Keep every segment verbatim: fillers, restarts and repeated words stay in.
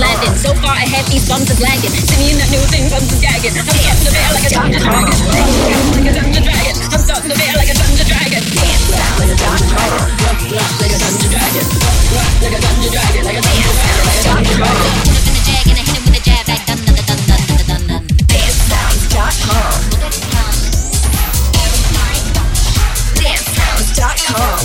landing. So far ahead, these bums is lagging. See me in that new thing, bums is gagging. I'm starting to bear like a dungeon dragon. Like a dungeon dragon. I'm starting to bear like a dungeon dragon. Dance like a dungeon dragon. Like a dungeon dragon. Like a dungeon dragon. Like a dungeon dragon. Like a dungeon dragon. Hit him with the jag and I hit him with the jab. Like dun dun dun dun dun dun dun. dance sounds dot com. dance sounds dot com.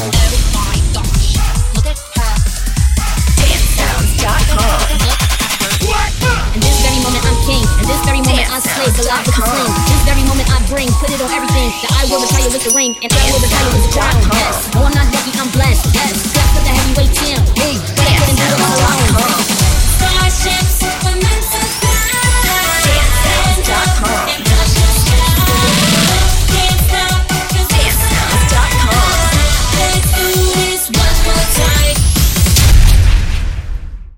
dance sounds dot com. In this very moment I'm king. In this very moment I slay the life with the sling. This very moment I bring, put it on everything. That I will retire with the ring, and I will retire with the crown. Yes, no I'm not lucky, I'm blessed. Yes, blessed with the heavyweight champ. Hey, but I couldn't do it all alone. Starships for